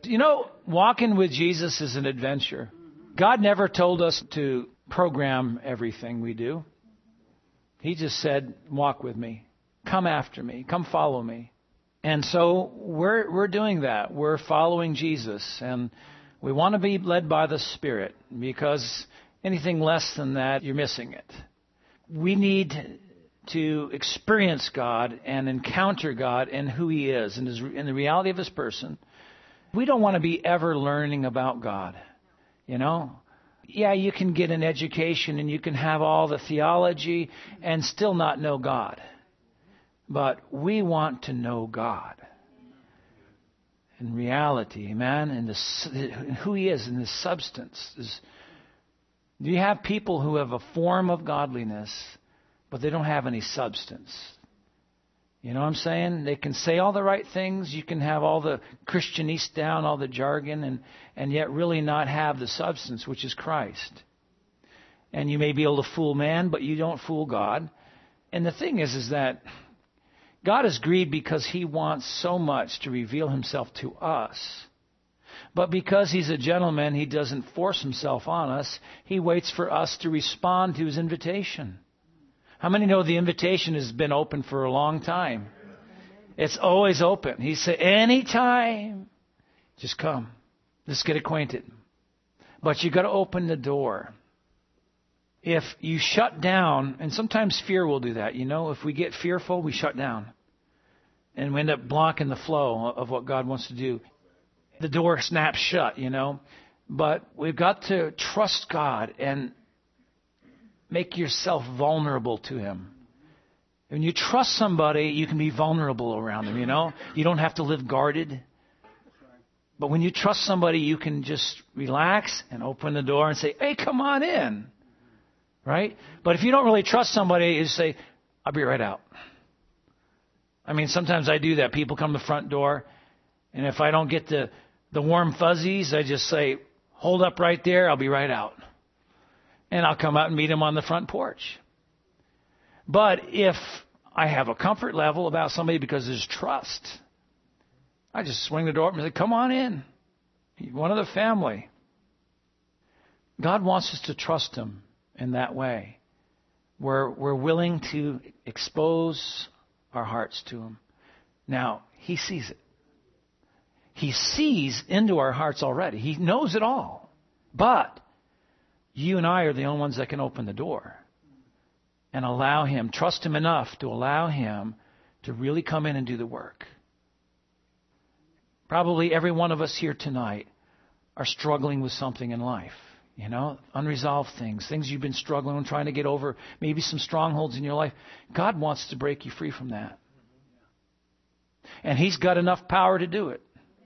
You know, walking with Jesus is an adventure. God never told us to program everything we do. He just said, walk with me. Come after me. Come follow me. And so we're doing that. We're following Jesus. And we want to be led by the Spirit, because anything less than that, you're missing it. We need to experience God and encounter God and who He is and in the reality of His person. We don't want to be ever learning about God. You know? Yeah, you can get an education and you can have all the theology and still not know God. But we want to know God in reality, amen, and who He is in His substance. Do you have people who have a form of godliness, but they don't have any substance? You know what I'm saying? They can say all the right things. You can have all the Christianese down, all the jargon, and yet really not have the substance, which is Christ. And you may be able to fool man, but you don't fool God. And the thing is that God is grieved because He wants so much to reveal Himself to us. But because He's a gentleman, He doesn't force Himself on us. He waits for us to respond to His invitation. How many know the invitation has been open for a long time? It's always open. He said, anytime, just come. Let's get acquainted. But you got to open the door. If you shut down, and sometimes fear will do that, you know, if we get fearful, we shut down. And we end up blocking the flow of what God wants to do. The door snaps shut, you know. But we've got to trust God and make yourself vulnerable to Him. When you trust somebody, you can be vulnerable around them, you know. You don't have to live guarded. But when you trust somebody, you can just relax and open the door and say, hey, come on in. Right? But if you don't really trust somebody, you say, I'll be right out. I mean, sometimes I do that. People come to the front door, and if I don't get the warm fuzzies, I just say, hold up right there, I'll be right out. And I'll come out and meet them on the front porch. But if I have a comfort level about somebody because there's trust, I just swing the door up and say, come on in. You're one of the family. God wants us to trust Him in that way. We're willing to expose our hearts to Him. Now, He sees it. He sees into our hearts already. He knows it all. But you and I are the only ones that can open the door and allow Him, trust Him enough to allow Him to really come in and do the work. Probably every one of us here tonight are struggling with something in life. You know, unresolved things you've been struggling with, trying to get over, maybe some strongholds in your life. God wants to break you free from that. And He's got enough power to do it.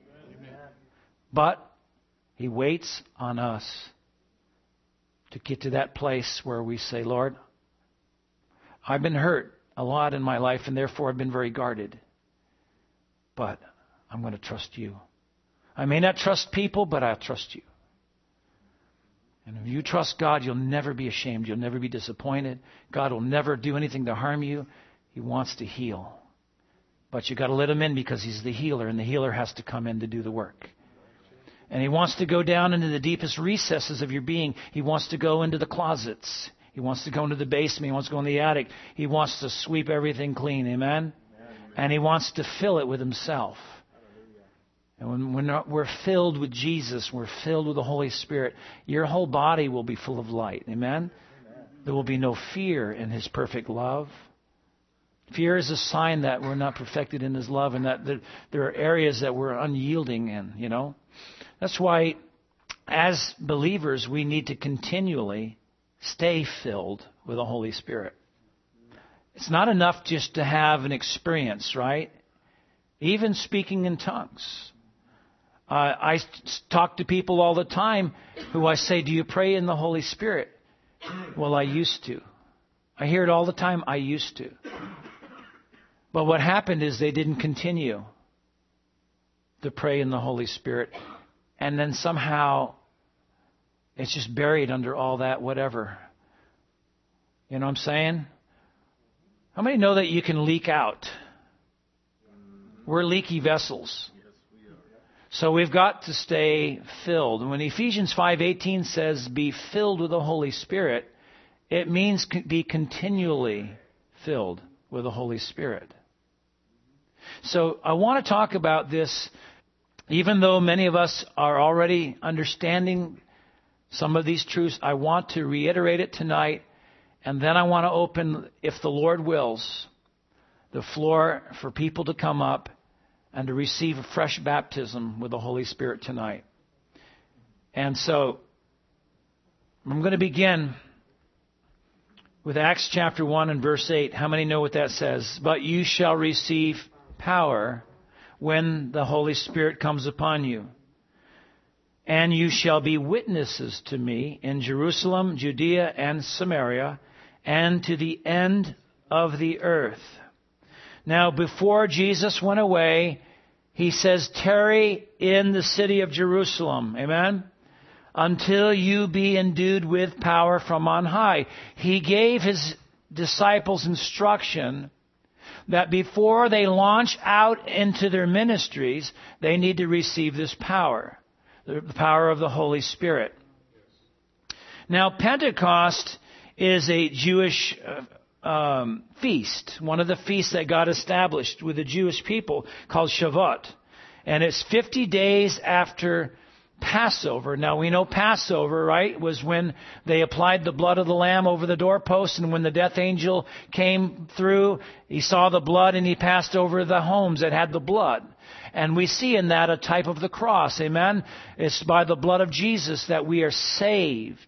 But He waits on us to get to that place where we say, Lord, I've been hurt a lot in my life, and therefore I've been very guarded. But I'm going to trust You. I may not trust people, but I'll trust You. And if you trust God, you'll never be ashamed. You'll never be disappointed. God will never do anything to harm you. He wants to heal. But you've got to let Him in because He's the healer, and the healer has to come in to do the work. And He wants to go down into the deepest recesses of your being. He wants to go into the closets. He wants to go into the basement. He wants to go in the attic. He wants to sweep everything clean. Amen? And He wants to fill it with Himself. And when we're filled with Jesus, we're filled with the Holy Spirit, your whole body will be full of light. Amen? There will be no fear in His perfect love. Fear is a sign that we're not perfected in His love, and that there are areas that we're unyielding in, you know. That's why, as believers, we need to continually stay filled with the Holy Spirit. It's not enough just to have an experience, right? Even speaking in tongues. I talk to people all the time who I say, do you pray in the Holy Spirit? Well, I used to. I hear it all the time, I used to. But what happened is they didn't continue to pray in the Holy Spirit. And then somehow it's just buried under all that whatever. You know what I'm saying? How many know that you can leak out? We're leaky vessels. So we've got to stay filled. When Ephesians 5:18 says, be filled with the Holy Spirit, it means be continually filled with the Holy Spirit. So I want to talk about this, even though many of us are already understanding some of these truths. I want to reiterate it tonight, and then I want to open, if the Lord wills, the floor for people to come up and to receive a fresh baptism with the Holy Spirit tonight. And so I'm going to begin with Acts chapter 1 and verse 8. How many know what that says? But you shall receive power when the Holy Spirit comes upon you. And you shall be witnesses to me in Jerusalem, Judea, and Samaria, and to the end of the earth. Now, before Jesus went away, he says, tarry in the city of Jerusalem. Amen? Until you be endued with power from on high. He gave his disciples instruction that before they launch out into their ministries, they need to receive this power, the power of the Holy Spirit. Now, Pentecost is a Jewish feast, one of the feasts that God established with the Jewish people, called Shavuot. And it's 50 days after Passover. Now we know Passover, right, was when they applied the blood of the lamb over the doorpost, and when the death angel came through, he saw the blood and he passed over the homes that had the blood. And we see in that a type of the cross. Amen? It's by the blood of Jesus that we are saved.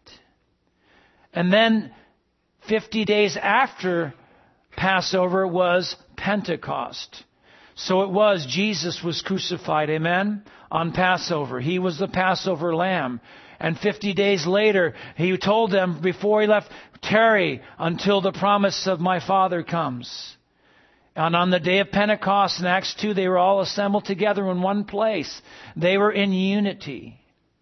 And then 50 days after Passover was Pentecost. So it was, Jesus was crucified, amen, on Passover. He was the Passover lamb. And 50 days later, he told them before he left, tarry until the promise of my Father comes. And on the day of Pentecost in Acts 2, they were all assembled together in one place. They were in unity.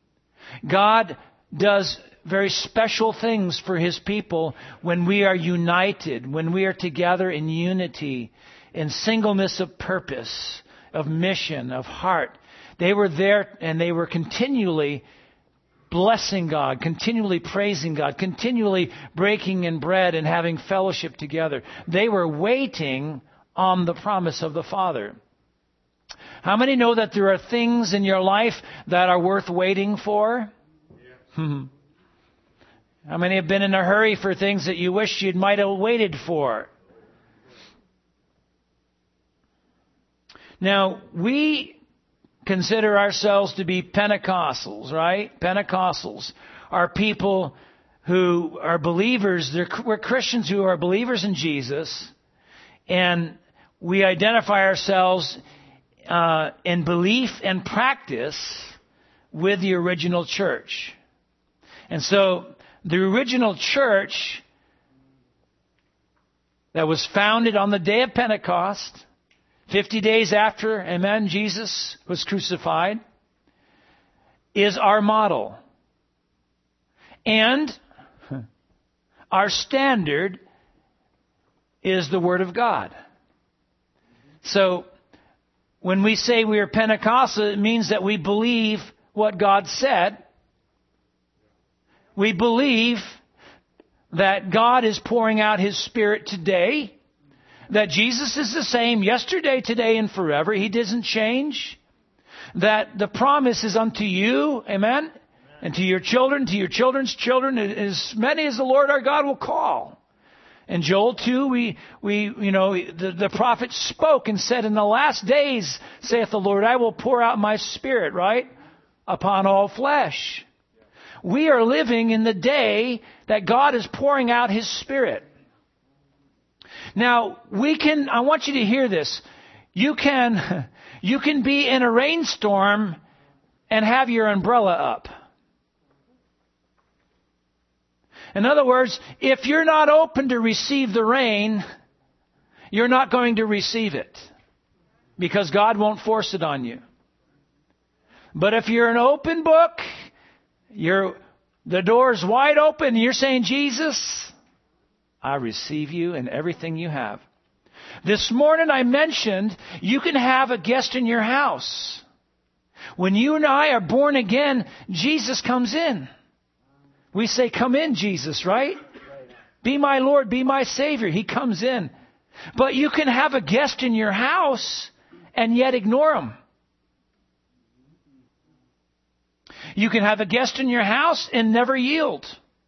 God does very special things for his people when we are united, when we are together in unity, in singleness of purpose, of mission, of heart. They were there and they were continually blessing God, continually praising God, continually breaking in bread and having fellowship together. They were waiting on the promise of the Father. How many know that there are things in your life that are worth waiting for? Yeah. How many have been in a hurry for things that you wish you might have waited for? Now, we consider ourselves to be Pentecostals, right? Pentecostals are people who are believers. We're Christians who are believers in Jesus, and we identify ourselves in belief and practice with the original church. And so the original church that was founded on the day of Pentecost, 50 days after, amen, Jesus was crucified, is our model. And our standard is the Word of God. So when we say we are Pentecostal, it means that we believe what God said. We believe that God is pouring out His Spirit today, that Jesus is the same yesterday, today, and forever. He doesn't change. That the promise is unto you, amen, and to your children, to your children's children, as many as the Lord our God will call. In Joel 2, the prophet spoke and said, in the last days, saith the Lord, I will pour out my Spirit, right, upon all flesh. We are living in the day that God is pouring out His Spirit. Now, I want you to hear this. You can be in a rainstorm and have your umbrella up. In other words, if you're not open to receive the rain, you're not going to receive it, because God won't force it on you. But if you're an open book, the door's wide open, and you're saying, Jesus, I receive you and everything you have. This morning I mentioned you can have a guest in your house. When you and I are born again, Jesus comes in. We say, come in, Jesus, right? Be my Lord, be my Savior. He comes in. But you can have a guest in your house and yet ignore him. You can have a guest in your house and never yield.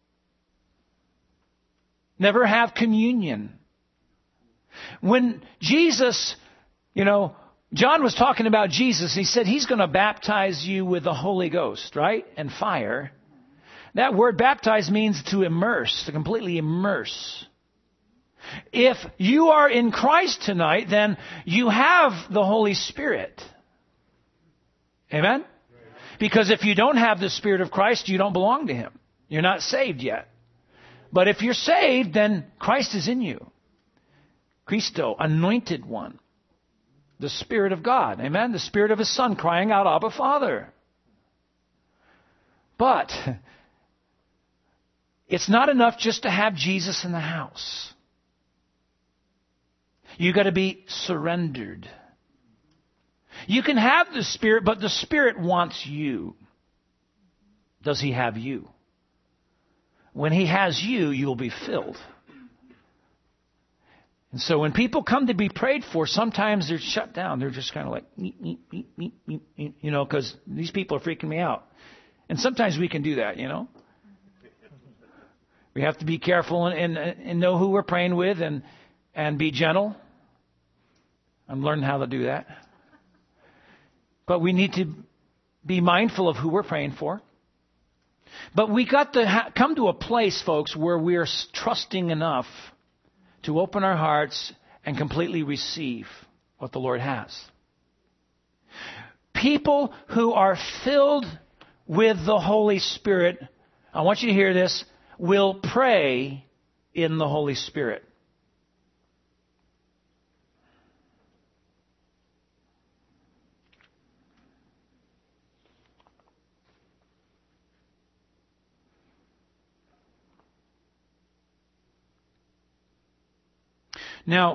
Never have communion. When Jesus, John was talking about Jesus. He said he's going to baptize you with the Holy Ghost, right? And fire. That word baptize means to immerse, to completely immerse. If you are in Christ tonight, then you have the Holy Spirit. Amen? Because if you don't have the Spirit of Christ, you don't belong to Him. You're not saved yet. But if you're saved, then Christ is in you. Christo, anointed one. The Spirit of God. Amen? The Spirit of His Son crying out, Abba, Father. But it's not enough just to have Jesus in the house. You've got to be surrendered. You can have the Spirit, but the Spirit wants you. Does He have you? When He has you, you'll be filled. And so when people come to be prayed for, sometimes they're shut down. They're just kind of like, because these people are freaking me out. And sometimes we can do that, We have to be careful and know who we're praying with and be gentle. I'm learning how to do that. But we need to be mindful of who we're praying for. But we got to come to a place, folks, where we're trusting enough to open our hearts and completely receive what the Lord has. People who are filled with the Holy Spirit, I want you to hear this, will pray in the Holy Spirit. Now,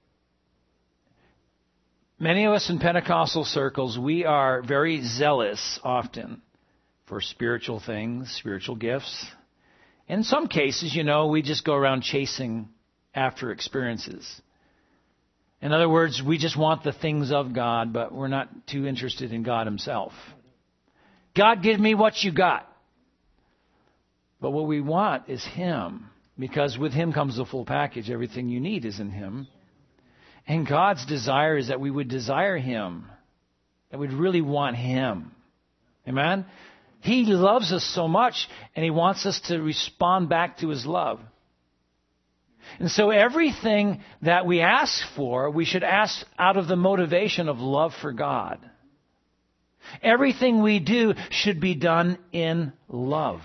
many of us in Pentecostal circles, we are very zealous often for spiritual things, spiritual gifts. In some cases, we just go around chasing after experiences. In other words, we just want the things of God, but we're not too interested in God Himself. God, give me what you got. But what we want is Him. Because with Him comes the full package. Everything you need is in Him. And God's desire is that we would desire Him. That we'd really want Him. Amen? He loves us so much, and He wants us to respond back to His love. And so everything that we ask for, we should ask out of the motivation of love for God. Everything we do should be done in love.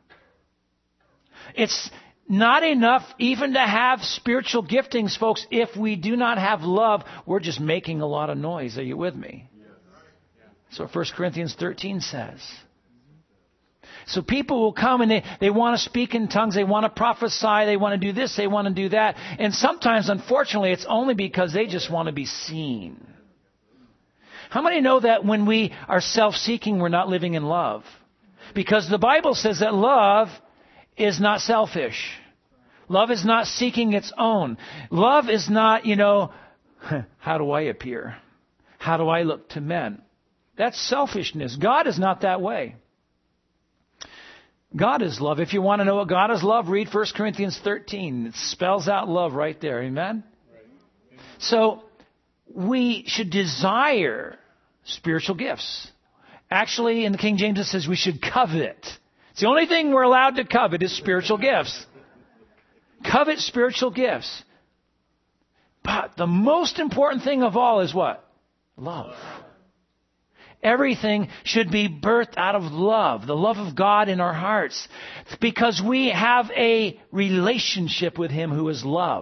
It's not enough even to have spiritual giftings, folks. If we do not have love, we're just making a lot of noise. Are you with me? That's what 1 Corinthians 13 says. So people will come and they want to speak in tongues. They want to prophesy. They want to do this. They want to do that. And sometimes, unfortunately, it's only because they just want to be seen. How many know that when we are self-seeking, we're not living in love? Because the Bible says that love is not selfish. Love is not seeking its own. Love is not, how do I appear? How do I look to men? That's selfishness. God is not that way. God is love. If you want to know what God is love, read 1 Corinthians 13. It spells out love right there. Amen? So we should desire spiritual gifts. Actually, in the King James it says we should covet. It's the only thing we're allowed to covet is spiritual gifts. Covet spiritual gifts. But the most important thing of all is what? Love. Everything should be birthed out of love, the love of God in our hearts, because we have a relationship with Him who is love.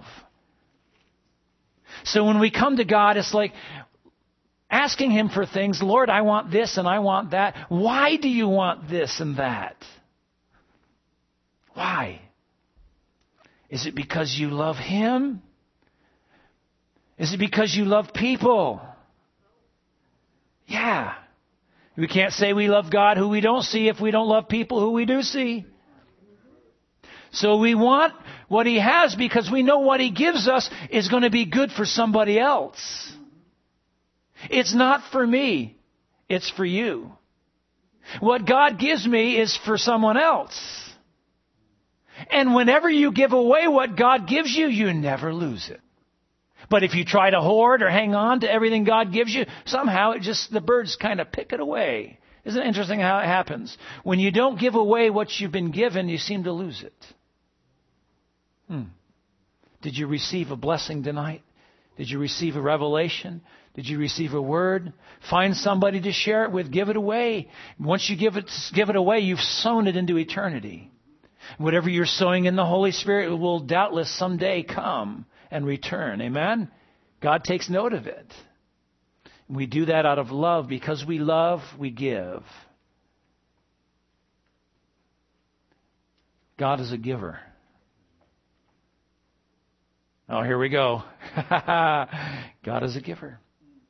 So when we come to God, it's like asking Him for things. Lord, I want this and I want that. Why do you want this and that? Why? Is it because you love Him? Is it because you love people? Yeah. We can't say we love God who we don't see if we don't love people who we do see. So we want what He has because we know what He gives us is going to be good for somebody else. It's not for me. It's for you. What God gives me is for someone else. And whenever you give away what God gives you, you never lose it. But if you try to hoard or hang on to everything God gives you, somehow the birds kind of pick it away. Isn't it interesting how it happens? When you don't give away what you've been given, you seem to lose it. Did you receive a blessing tonight? Did you receive a revelation? Did you receive a word? Find somebody to share it with. Give it away. Once you give it away, you've sown it into eternity. Whatever you're sowing in the Holy Spirit will doubtless someday come and return. Amen? God takes note of it. We do that out of love. Because we love, we give. God is a giver. Oh, here we go. God is a giver.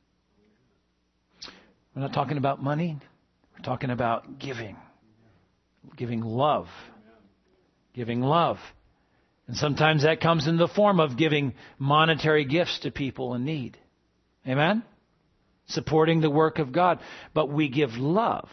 We're not talking about money. We're talking about giving. Giving love. Giving love. And sometimes that comes in the form of giving monetary gifts to people in need. Amen? Supporting the work of God. But we give love.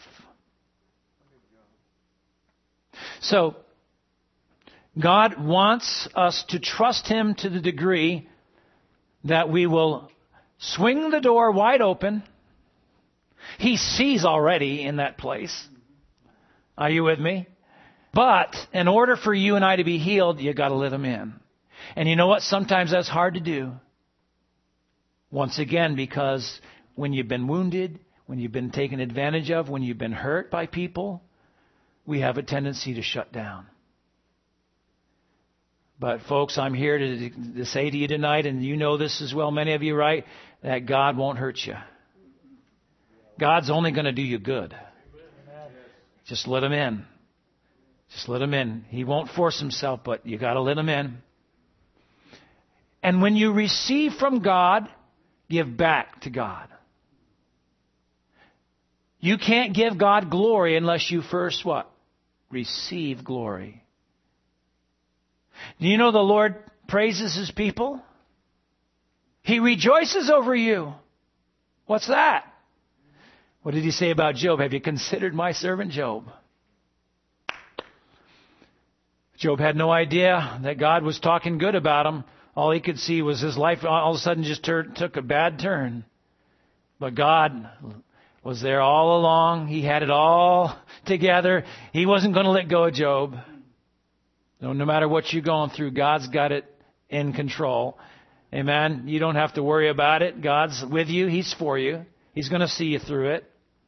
So, God wants us to trust Him to the degree that we will swing the door wide open. He sees already in that place. Are you with me? But in order for you and I to be healed, you got to let Him in. And you know what? Sometimes that's hard to do. Once again, because when you've been wounded, when you've been taken advantage of, when you've been hurt by people, we have a tendency to shut down. But folks, I'm here to say to you tonight, and you know this as well, many of you, right, that God won't hurt you. God's only going to do you good. Just let Him in. Just let Him in. He won't force Himself, but you got to let Him in. And when you receive from God, give back to God. You can't give God glory unless you first what? Receive glory. Do you know the Lord praises His people? He rejoices over you. What's that? What did He say about Job? Have you considered my servant Job? Job had no idea that God was talking good about him. All he could see was his life all of a sudden just took a bad turn. But God was there all along. He had it all together. He wasn't going to let go of Job. No matter what you're going through, God's got it in control. Amen. You don't have to worry about it. God's with you. He's for you. He's going to see you through it.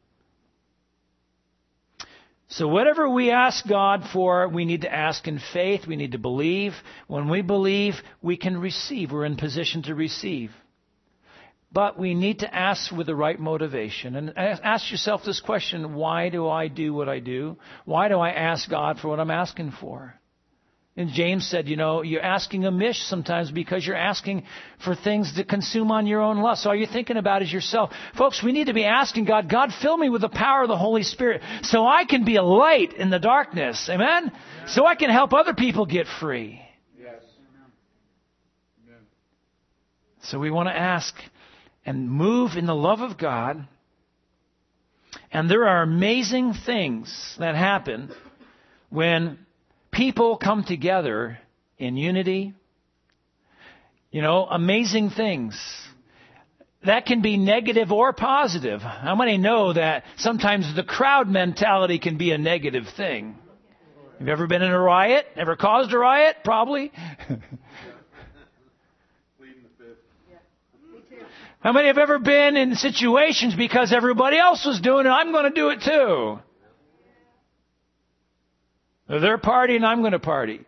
So whatever we ask God for, we need to ask in faith. We need to believe. When we believe, we can receive. We're in position to receive. But we need to ask with the right motivation. And ask yourself this question: why do I do what I do? Why do I ask God for what I'm asking for? And James said, you're asking amiss sometimes because you're asking for things to consume on your own lust. So all you're thinking about is yourself. Folks, we need to be asking God, fill me with the power of the Holy Spirit so I can be a light in the darkness. Amen? Yeah. So I can help other people get free. Yes. Amen. So we want to ask and move in the love of God. And there are amazing things that happen when people come together in unity. Amazing things. That can be negative or positive. How many know that sometimes the crowd mentality can be a negative thing? Have you ever been in a riot? Ever caused a riot? Probably. How many have ever been in situations because everybody else was doing it, I'm going to do it too? They're partying, I'm going to party.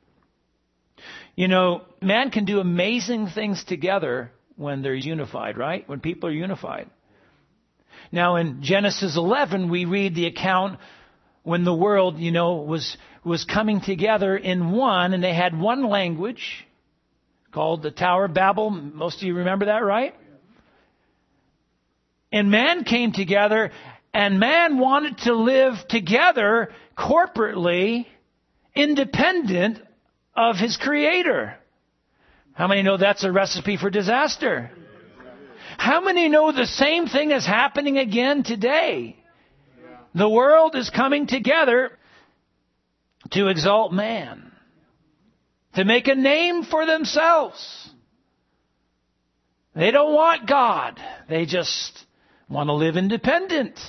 Man can do amazing things together when they're unified, right? When people are unified. Now in Genesis 11, we read the account when the world, was coming together in one, and they had one language called the Tower of Babel. Most of you remember that, right? And man came together And man wanted to live together corporately, independent of his Creator. How many know that's a recipe for disaster? How many know the same thing is happening again today? The world is coming together to exalt man, to make a name for themselves. They don't want God. They just want to live independent.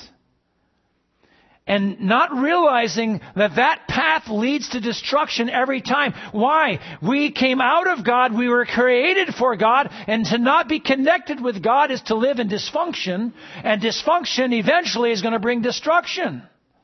And not realizing that that path leads to destruction every time. Why? We came out of God. We were created for God. And to not be connected with God is to live in dysfunction. And dysfunction eventually is going to bring destruction.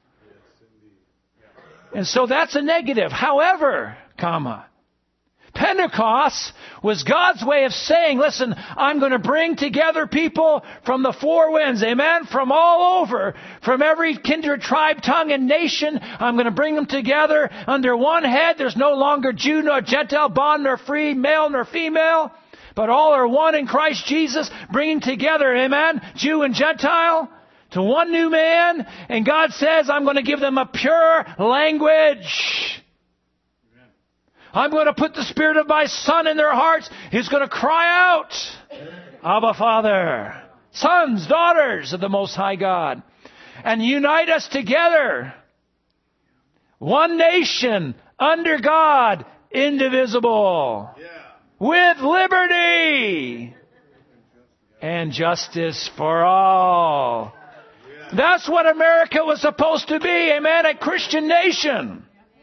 And so that's a negative. However, Pentecost was God's way of saying, listen, I'm going to bring together people from the four winds, amen, from all over, from every kindred, tribe, tongue, and nation. I'm going to bring them together under one head. There's no longer Jew nor Gentile, bond nor free, male nor female, but all are one in Christ Jesus, bringing together, amen, Jew and Gentile to one new man. And God says, I'm going to give them a pure language. I'm going to put the Spirit of my Son in their hearts. He's going to cry out, Abba, Father, sons, daughters of the Most High God, and unite us together. One nation under God, indivisible, with liberty and justice for all. That's what America was supposed to be, amen, a Christian nation.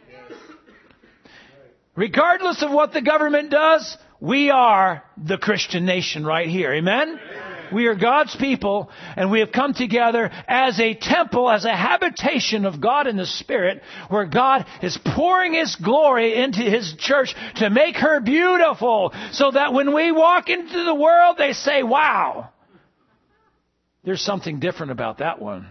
Regardless of what the government does, we are the Christian nation right here. Amen? We are God's people, and we have come together as a temple, as a habitation of God in the Spirit, where God is pouring His glory into His church to make her beautiful, so that when we walk into the world, they say, wow, there's something different about that one.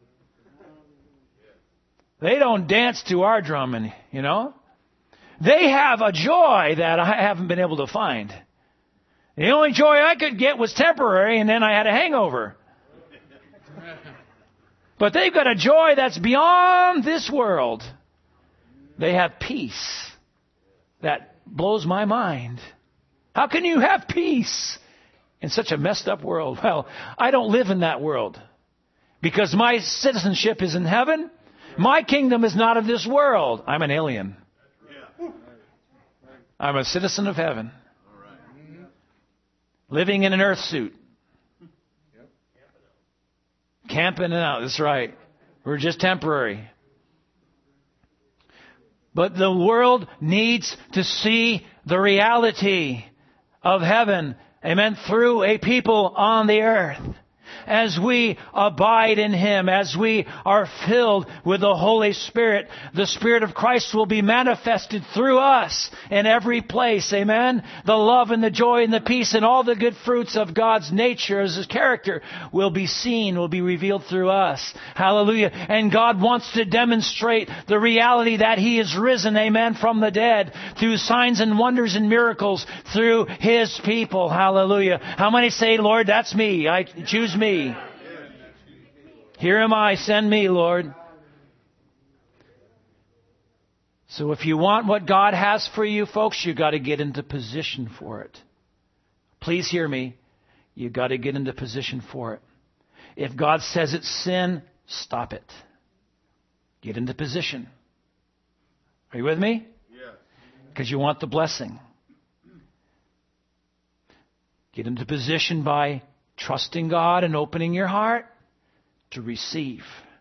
They don't dance to our drumming, you know. They have a joy that I haven't been able to find. The only joy I could get was temporary, and then I had a hangover. But they've got a joy that's beyond this world. They have peace that blows my mind. How can you have peace in such a messed up world? Well, I don't live in that world because my citizenship is in heaven. My kingdom is not of this world. I'm an alien. I'm a citizen of heaven. Living in an earth suit. Camping out. That's right. We're just temporary. But the world needs to see the reality of heaven. Amen. Through a people on the earth. As we abide in Him, as we are filled with the Holy Spirit, the Spirit of Christ will be manifested through us in every place. Amen? The love and the joy and the peace and all the good fruits of God's nature as His character will be seen, will be revealed through us. Hallelujah. And God wants to demonstrate the reality that He is risen, amen, from the dead through signs and wonders and miracles through His people. Hallelujah. How many say, Lord, that's me. I choose me. Here am I, send me, Lord. So if you want what God has for you, folks, you've got to get into position for it. Please hear me. You've got to get into position for it. If God says it's sin, stop it. Get into position. Are you with me? Yes. Because you want the blessing. Get into position by trusting God and opening your heart to receive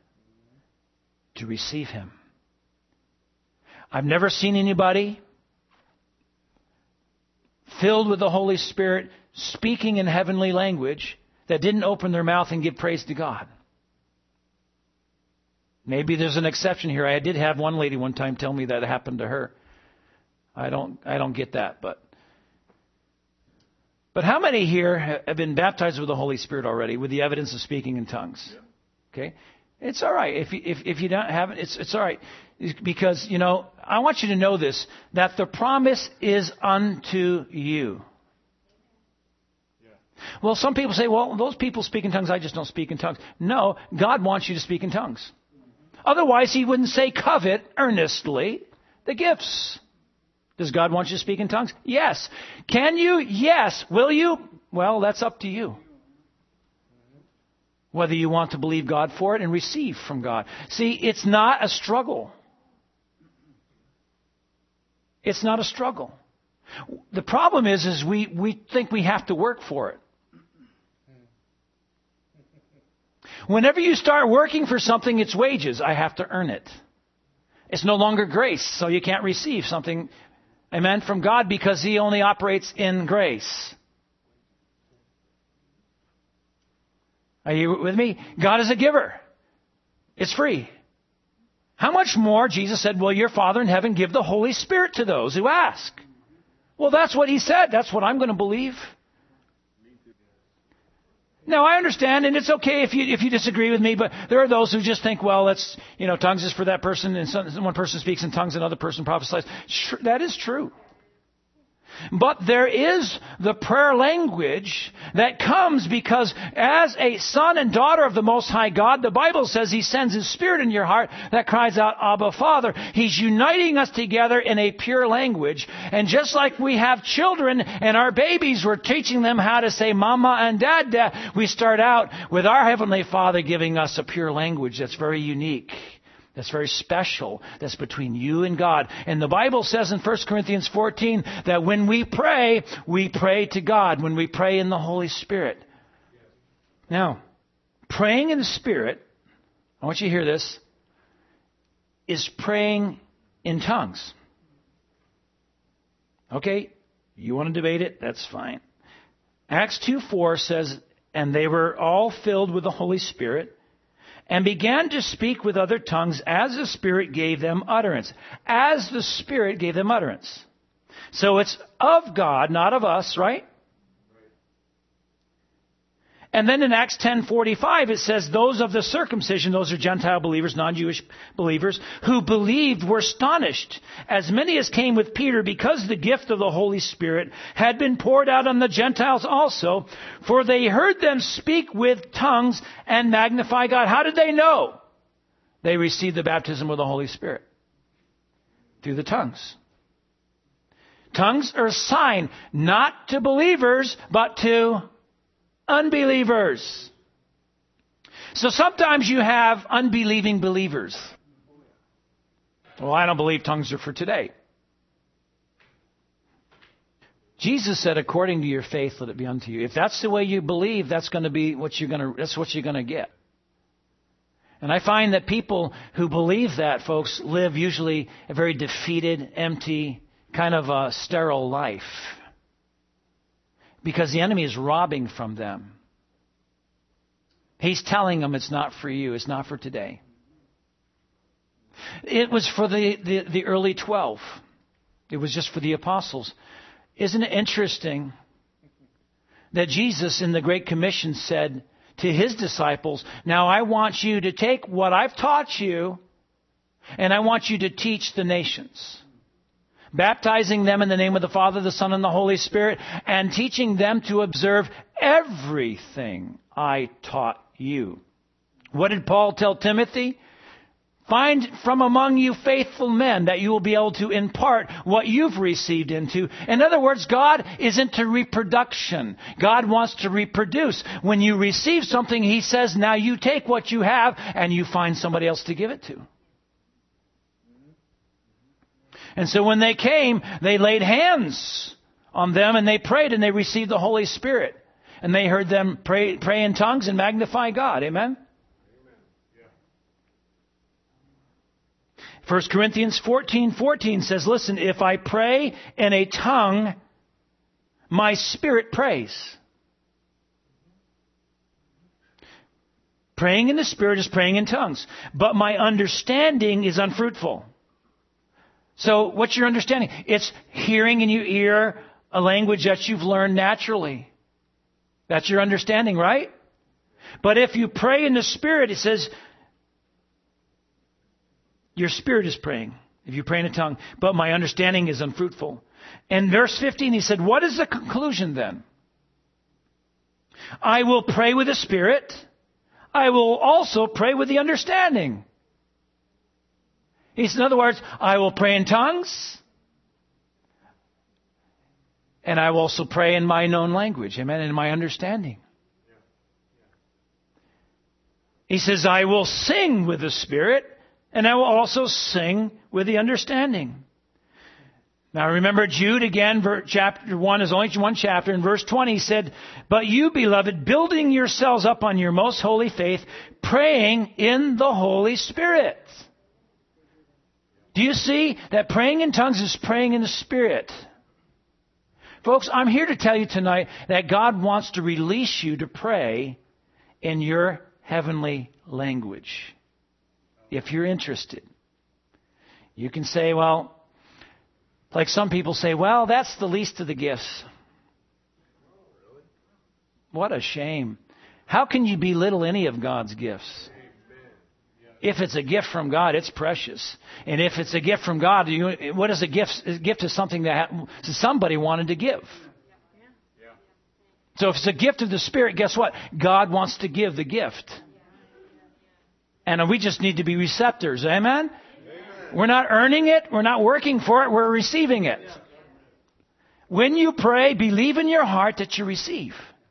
Him. I've never seen anybody filled with the Holy Spirit speaking in heavenly language that didn't open their mouth and give praise to God. Maybe there's an exception here. I did have one lady one time tell me that happened to her. I don't get that, but how many here have been baptized with the Holy Spirit already with the evidence of speaking in tongues? Okay, it's all right if you don't have it. It's all right because I want you to know this, that the promise is unto you. Well, some people say, well, those people speak in tongues, I just don't speak in tongues. No, God wants you to speak in tongues. Otherwise, He wouldn't say covet earnestly the gifts. Does God want you to speak in tongues? Yes. Can you? Yes. Will you? Well, that's up to you. Whether you want to believe God for it and receive from God. See, it's not a struggle. It's not a struggle. The problem is we think we have to work for it. Whenever you start working for something, it's wages. I have to earn it. It's no longer grace, so you can't receive something, amen, from God because He only operates in grace. Are you with me? God is a giver. It's free. How much more, Jesus said, will your Father in heaven give the Holy Spirit to those who ask? Well, that's what He said. That's what I'm going to believe. Now, I understand, and it's okay if you disagree with me, but there are those who just think, well, that's, tongues is for that person, and one person speaks in tongues, another person prophesies. That is true. But there is the prayer language that comes because as a son and daughter of the Most High God, the Bible says He sends His Spirit in your heart that cries out, Abba, Father. He's uniting us together in a pure language. And just like we have children and our babies, we're teaching them how to say Mama and Dada. We start out with our Heavenly Father giving us a pure language that's very unique. That's very special. That's between you and God. And the Bible says in 1 Corinthians 14 that when we pray to God. When we pray in the Holy Spirit. Now, praying in the Spirit, I want you to hear this, is praying in tongues. Okay? You want to debate it? That's fine. Acts 2:4 says, and they were all filled with the Holy Spirit, and began to speak with other tongues as the Spirit gave them utterance. As the Spirit gave them utterance. So it's of God, not of us, right? And then in Acts 10:45 it says, those of the circumcision, those are Gentile believers, non-Jewish believers, who believed were astonished, as many as came with Peter, because the gift of the Holy Spirit had been poured out on the Gentiles also, for they heard them speak with tongues and magnify God. How did they know? They received the baptism of the Holy Spirit through the tongues. Tongues are a sign not to believers, but to unbelievers. So sometimes you have unbelieving believers. Well, I don't believe tongues are for today. Jesus said, according to your faith, let it be unto you. If that's the way you believe, that's going to be what you're going to get. And I find that people who believe that, folks, live usually a very defeated, empty, kind of a sterile life. Because the enemy is robbing from them. He's telling them it's not for you. It's not for today. It was for the early 12. It was just for the apostles. Isn't it interesting that Jesus in the Great Commission said to His disciples, now I want you to take what I've taught you and I want you to teach the nations. Baptizing them in the name of the Father, the Son, and the Holy Spirit, and teaching them to observe everything I taught you. What did Paul tell Timothy? Find from among you faithful men that you will be able to impart what you've received into. In other words, God is into reproduction. God wants to reproduce. When you receive something, He says, now you take what you have and you find somebody else to give it to. And so when they came, they laid hands on them and they prayed and they received the Holy Spirit. And they heard them pray in tongues and magnify God. Amen? 1 Corinthians 14:14 says, listen, if I pray in a tongue, my spirit prays. Praying in the Spirit is praying in tongues. But my understanding is unfruitful. So what's your understanding? It's hearing in your ear a language that you've learned naturally. That's your understanding, right? But if you pray in the Spirit, it says your spirit is praying. If you pray in a tongue, but my understanding is unfruitful. In verse 15, he said, what is the conclusion then? I will pray with the Spirit. I will also pray with the understanding. In other words, I will pray in tongues. And I will also pray in my known language. Amen. In my understanding. He says, I will sing with the Spirit. And I will also sing with the understanding. Now remember Jude again, chapter 1 is only one chapter. In verse 20 he said, but you, beloved, building yourselves up on your most holy faith, praying in the Holy Spirit. Do you see that praying in tongues is praying in the Spirit? Folks, I'm here to tell you tonight that God wants to release you to pray in your heavenly language. If you're interested. You can say, well, like some people say, well, that's the least of the gifts. What a shame. How can you belittle any of God's gifts? If it's a gift from God, it's precious. And if it's a gift from God, what is a gift? A gift is something that somebody wanted to give. So if it's a gift of the Spirit, guess what? God wants to give the gift. And we just need to be receptors. Amen? We're not earning it. We're not working for it. We're receiving it. When you pray, believe in your heart that you receive.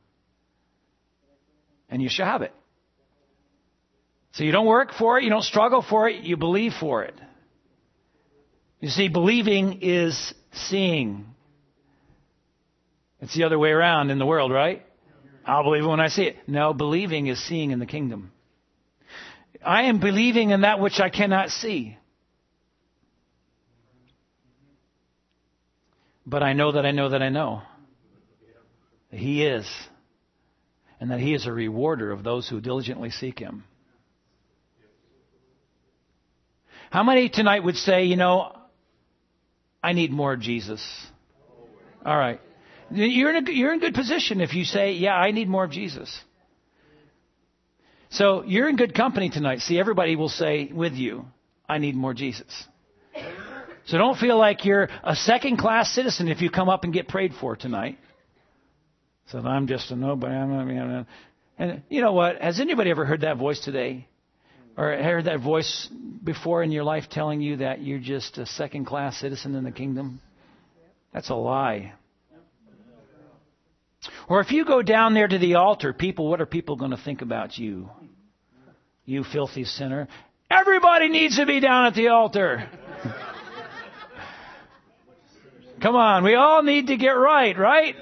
And you shall have it. So you don't work for it. You don't struggle for it. You believe for it. You see, believing is seeing. It's the other way around in the world, right? I'll believe it when I see it. No, believing is seeing in the kingdom. I am believing in that which I cannot see. But I know that I know that I know that He is. And that He is a rewarder of those who diligently seek Him. How many tonight would say, I need more of Jesus? All right. You're in good position if you say, yeah, I need more of Jesus. So you're in good company tonight. See, everybody will say with you, I need more Jesus. So don't feel like you're a second-class citizen if you come up and get prayed for tonight. So I'm just a nobody. And you know what? Has anybody ever heard that voice today? Or heard that voice before in your life telling you that you're just a second-class citizen in the kingdom? That's a lie. Or if you go down there to the altar, what are people going to think about you? You filthy sinner. Everybody needs to be down at the altar. Come on, we all need to get right?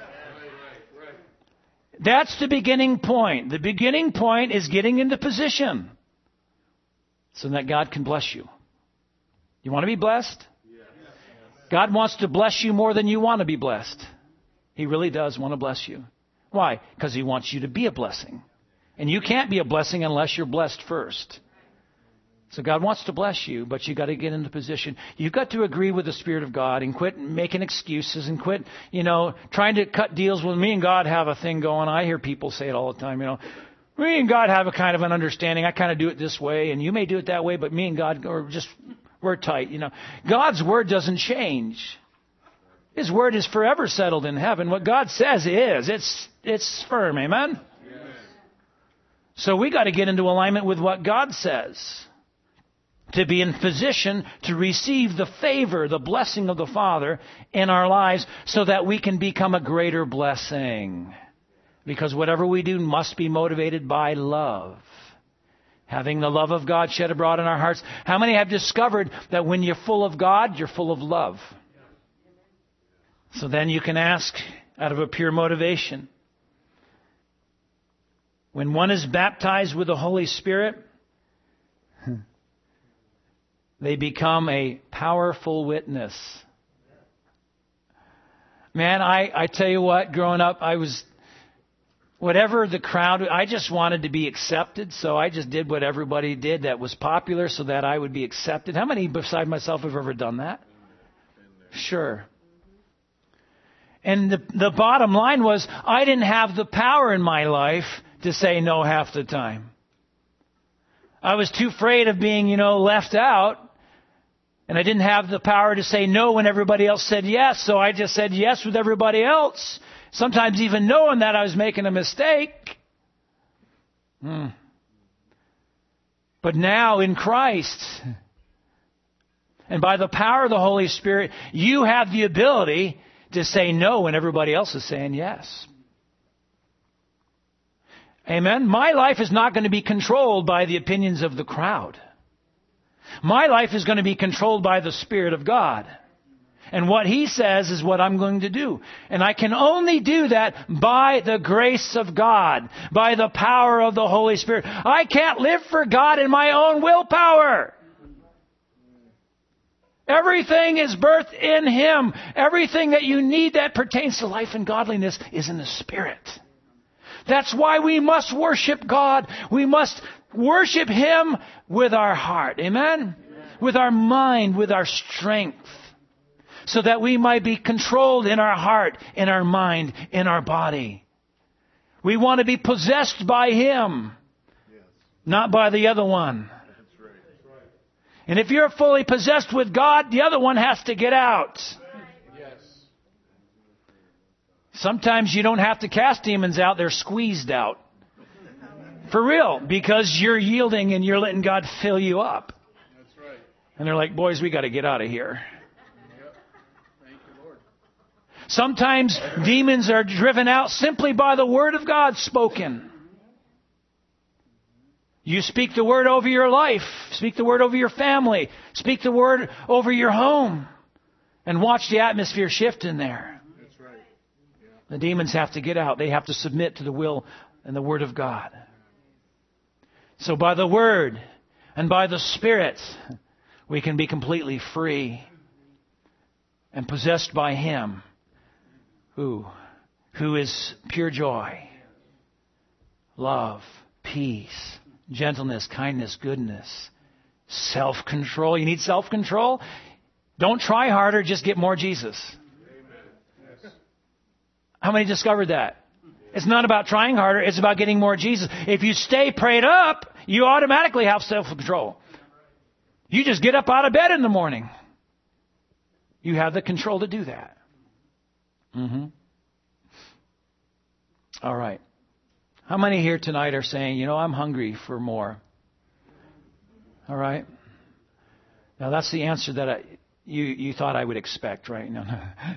That's the beginning point. The beginning point is getting into position so that God can bless you. You want to be blessed? God wants to bless you more than you want to be blessed. He really does want to bless you. Why? Because He wants you to be a blessing. And you can't be a blessing unless you're blessed first. So God wants to bless you, but you got to get into position. You've got to agree with the Spirit of God and quit making excuses and quit, trying to cut deals with me and God have a thing going. I hear people say it all the time, me and God have a kind of an understanding. I kind of do it this way and you may do it that way, but me and God we're tight, God's word doesn't change. His word is forever settled in heaven. What God says is. It's firm. Amen? Yes. So we got to get into alignment with what God says. To be in position to receive the favor, the blessing of the Father in our lives so that we can become a greater blessing. Because whatever we do must be motivated by love. Having the love of God shed abroad in our hearts. How many have discovered that when you're full of God, you're full of love? So then you can ask out of a pure motivation. When one is baptized with the Holy Spirit, they become a powerful witness. Man, I tell you what, growing up, whatever the crowd, I just wanted to be accepted, so I just did what everybody did that was popular so that I would be accepted. How many beside myself have ever done that? Sure. And the bottom line was, I didn't have the power in my life to say no half the time. I was too afraid of being, left out. And I didn't have the power to say no when everybody else said yes. So I just said yes with everybody else. Sometimes even knowing that I was making a mistake. But now in Christ, and by the power of the Holy Spirit, you have the ability to say no when everybody else is saying yes. Amen? My life is not going to be controlled by the opinions of the crowd. My life is going to be controlled by the Spirit of God. And what He says is what I'm going to do. And I can only do that by the grace of God, by the power of the Holy Spirit. I can't live for God in my own willpower. Everything is birthed in Him. Everything that you need that pertains to life and godliness is in the Spirit. That's why we must worship God. We must worship Him with our heart. Amen? With our mind, with our strength. So that we might be controlled in our heart, in our mind, in our body. We want to be possessed by Him, not by the other one. And if you're fully possessed with God, the other one has to get out. Sometimes you don't have to cast demons out, they're squeezed out. For real, because you're yielding and you're letting God fill you up. And they're like, boys, we got to get out of here. Sometimes demons are driven out simply by the Word of God spoken. You speak the Word over your life. Speak the Word over your family. Speak the Word over your home. And watch the atmosphere shift in there. That's right. Yeah. The demons have to get out. They have to submit to the will and the Word of God. So by the Word and by the Spirit, we can be completely free and possessed by Him. Who is pure joy, love, peace, gentleness, kindness, goodness, self-control. You need self-control? Don't try harder, just get more Jesus. Yes. How many discovered that? It's not about trying harder, it's about getting more Jesus. If you stay prayed up, you automatically have self-control. You just get up out of bed in the morning. You have the control to do that. All right. How many here tonight are saying, I'm hungry for more? All right. Now that's the answer that you thought I would expect, right? No.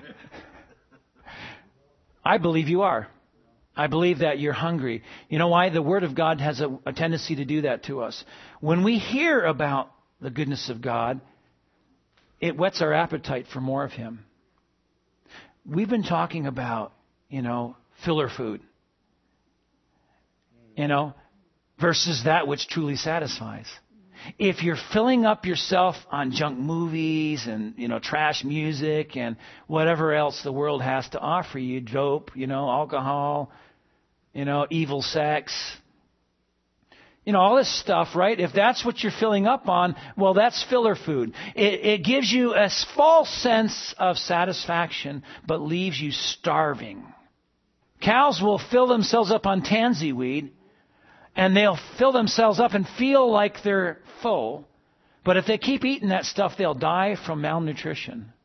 I believe you are. I believe that you're hungry. You know why? The Word of God has a tendency to do that to us. When we hear about the goodness of God, it whets our appetite for more of Him. We've been talking about, filler food, versus that which truly satisfies. If you're filling up yourself on junk movies and, trash music and whatever else the world has to offer you, dope, alcohol, evil sex, all this stuff, right? If that's what you're filling up on, well, that's filler food. It gives you a false sense of satisfaction, but leaves you starving. Cows will fill themselves up on tansy weed, and they'll fill themselves up and feel like they're full. But if they keep eating that stuff, they'll die from malnutrition.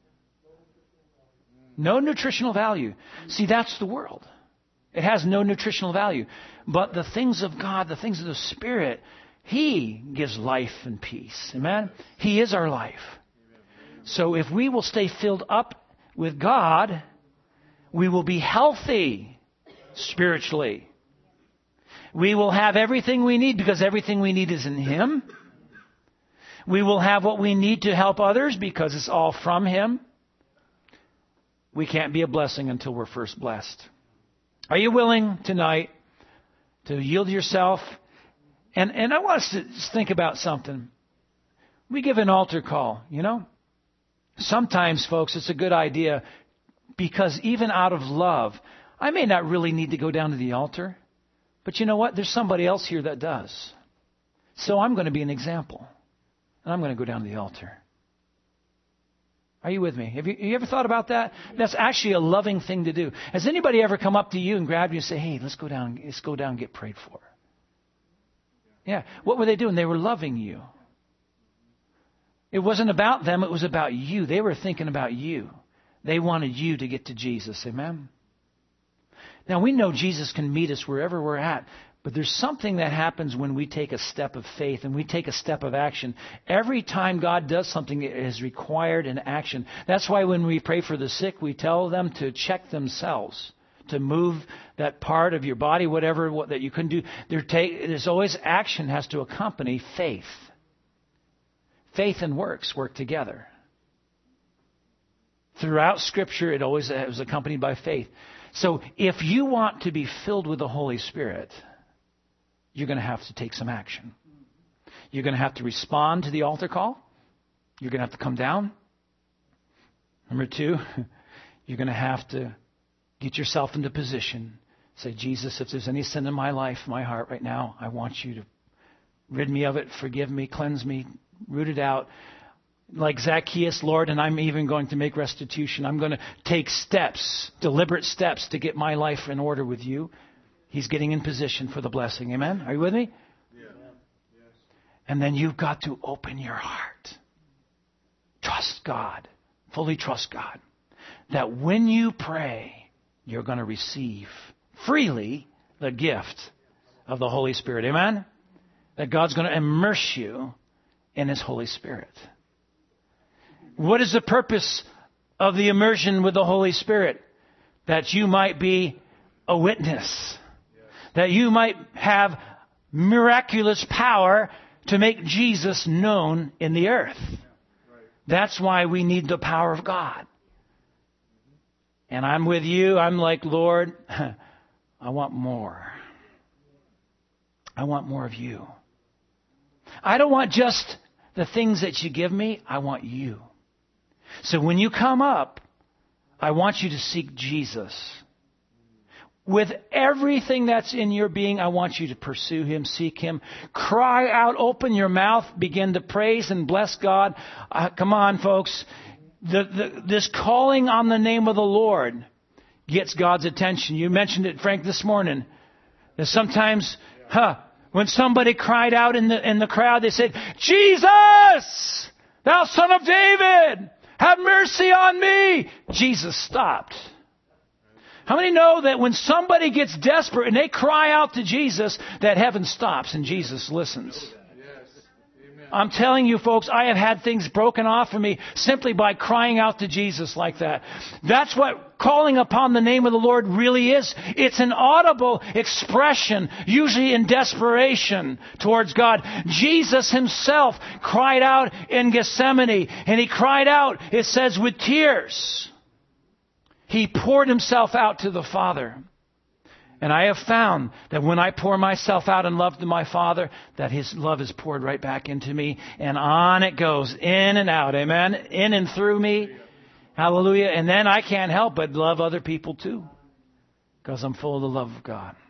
No nutritional value. See, that's the world. It has no nutritional value. But the things of God, the things of the Spirit, He gives life and peace. Amen? He is our life. So if we will stay filled up with God, we will be healthy spiritually. We will have everything we need because everything we need is in Him. We will have what we need to help others because it's all from Him. We can't be a blessing until we're first blessed. Are you willing tonight to yield yourself? And I want us to just think about something. We give an altar call, Sometimes, folks, it's a good idea because even out of love, I may not really need to go down to the altar. But you know what? There's somebody else here that does. So I'm going to be an example. And I'm going to go down to the altar. Are you with me? Have you ever thought about that? That's actually a loving thing to do. Has anybody ever come up to you and grabbed you and say, hey, let's go down and get prayed for? Yeah. What were they doing? They were loving you. It wasn't about them. It was about you. They were thinking about you. They wanted you to get to Jesus. Amen? Now, we know Jesus can meet us wherever we're at, but there's something that happens when we take a step of faith and we take a step of action. Every time God does something, it is required an action. That's why when we pray for the sick, we tell them to check themselves, to move that part of your body, whatever that you couldn't do. There's always action has to accompany faith. Faith and works work together. Throughout Scripture, it always was accompanied by faith. So if you want to be filled with the Holy Spirit, you're going to have to take some action. You're going to have to respond to the altar call. You're going to have to come down. Number 2, you're going to have to get yourself into position. Say, Jesus, if there's any sin in my life, my heart right now, I want you to rid me of it, forgive me, cleanse me, root it out. Like Zacchaeus, Lord, and I'm even going to make restitution. I'm going to take steps, deliberate steps to get my life in order with you. He's getting in position for the blessing. Amen? Are you with me? Yeah. Yes. And then you've got to open your heart. Trust God. Fully trust God. That when you pray, you're going to receive freely the gift of the Holy Spirit. Amen? That God's going to immerse you in His Holy Spirit. What is the purpose of the immersion with the Holy Spirit? That you might be a witness. That you might have miraculous power to make Jesus known in the earth. That's why we need the power of God. And I'm with you. I'm like, Lord, I want more. I want more of you. I don't want just the things that you give me. I want you. So when you come up, I want you to seek Jesus. With everything that's in your being, I want you to pursue Him, seek Him. Cry out, open your mouth, begin to praise and bless God. Come on, folks. This calling on the name of the Lord gets God's attention. You mentioned it, Frank, this morning. That sometimes, when somebody cried out in the crowd, they said, Jesus, thou Son of David, have mercy on me. Jesus stopped. How many know that when somebody gets desperate and they cry out to Jesus, that heaven stops and Jesus listens? I'm telling you, folks, I have had things broken off of me simply by crying out to Jesus like that. That's what calling upon the name of the Lord really is. It's an audible expression, usually in desperation towards God. Jesus Himself cried out in Gethsemane, and He cried out, it says, with tears. He poured Himself out to the Father. And I have found that when I pour myself out in love to my Father, that His love is poured right back into me. And on it goes, in and out. Amen? In and through me. Hallelujah. And then I can't help but love other people too. Because I'm full of the love of God.